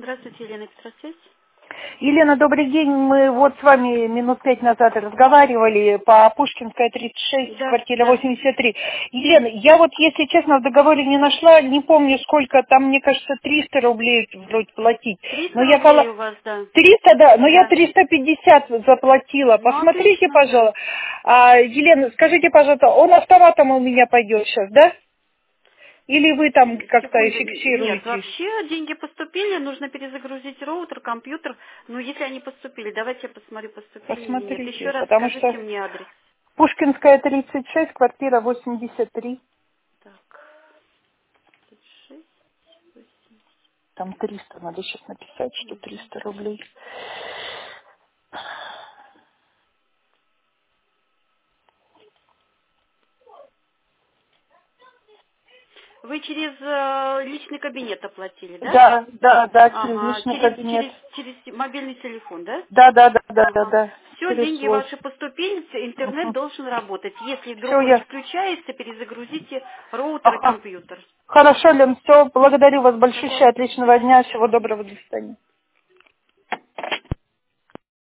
Здравствуйте, Елена, Экстрасвязь. Елена, добрый день. Мы вот с вами минут 5 назад разговаривали по Пушкинская, 36, Да, квартира да. 83. Елена, я вот, если честно, в договоре не нашла, не помню сколько, там, мне кажется, 300 рублей вроде платить. Но 300 я рублей у вас, да. 300, да, но я Да. 350 заплатила. Ну, Посмотрите, отлично. пожалуйста. Елена, скажите, пожалуйста, он автоматом у меня пойдет сейчас, да? Или вы там как-то Секунду. Нет, фиксируете? вообще деньги поступили, нужно перезагрузить роутер, компьютер. Ну, если они поступили, давайте я посмотрю, поступили или нет. Еще Посмотрите, раз потому скажите что мне адрес. Пушкинская, 36, квартира 83. Так, 36, 8. Там 300, надо сейчас написать, что Мгм. 300 рублей. Вы через личный кабинет оплатили, да? Да, да, да, через Ага, личный через, кабинет. через, через мобильный телефон, да? Да, да, да, да, да, Ага. да, Все, через деньги свой. ваши поступили, интернет должен работать. Если Все, вдруг он не я... включается, перезагрузите роутер и Ага. компьютер. Хорошо, Лен, все, благодарю вас большое, Пожалуйста. До отличного дня, свидания. всего доброго, до свидания.